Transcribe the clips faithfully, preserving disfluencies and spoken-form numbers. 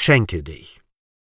Schenke dich.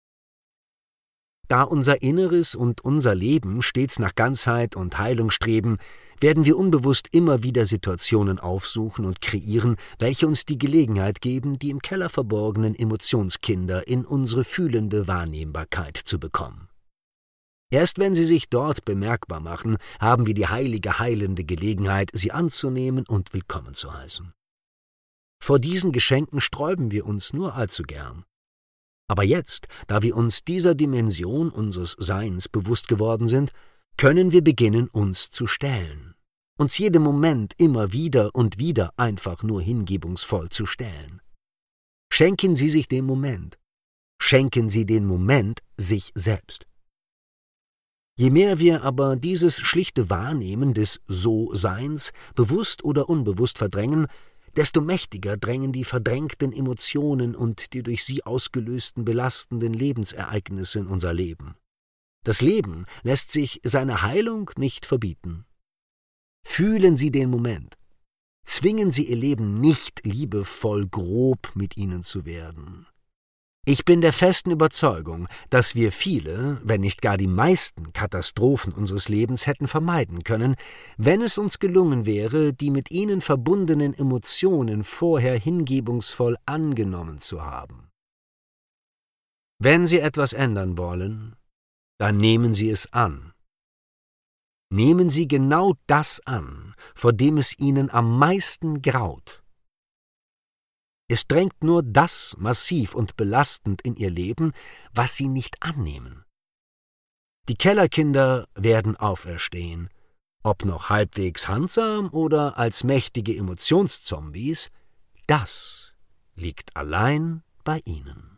Da unser Inneres und unser Leben stets nach Ganzheit und Heilung streben, werden wir unbewusst immer wieder Situationen aufsuchen und kreieren, welche uns die Gelegenheit geben, die im Keller verborgenen Emotionskinder in unsere fühlende Wahrnehmbarkeit zu bekommen. Erst wenn sie sich dort bemerkbar machen, haben wir die heilige, heilende Gelegenheit, sie anzunehmen und willkommen zu heißen. Vor diesen Geschenken sträuben wir uns nur allzu gern. Aber jetzt, da wir uns dieser Dimension unseres Seins bewusst geworden sind, können wir beginnen, uns zu stellen, uns jedem Moment immer wieder und wieder einfach nur hingebungsvoll zu stellen. Schenken Sie sich den Moment. Schenken Sie den Moment sich selbst. Je mehr wir aber dieses schlichte Wahrnehmen des So-Seins bewusst oder unbewusst verdrängen, desto mächtiger drängen die verdrängten Emotionen und die durch sie ausgelösten belastenden Lebensereignisse in unser Leben. Das Leben lässt sich seine Heilung nicht verbieten. Fühlen Sie den Moment. Zwingen Sie Ihr Leben nicht liebevoll grob mit ihnen zu werden. Ich bin der festen Überzeugung, dass wir viele, wenn nicht gar die meisten Katastrophen unseres Lebens hätten vermeiden können, wenn es uns gelungen wäre, die mit ihnen verbundenen Emotionen vorher hingebungsvoll angenommen zu haben. Wenn Sie etwas ändern wollen, dann nehmen Sie es an. Nehmen Sie genau das an, vor dem es Ihnen am meisten graut. Es drängt nur das massiv und belastend in Ihr Leben, was Sie nicht annehmen. Die Kellerkinder werden auferstehen, ob noch halbwegs handsam oder als mächtige Emotionszombies, das liegt allein bei Ihnen.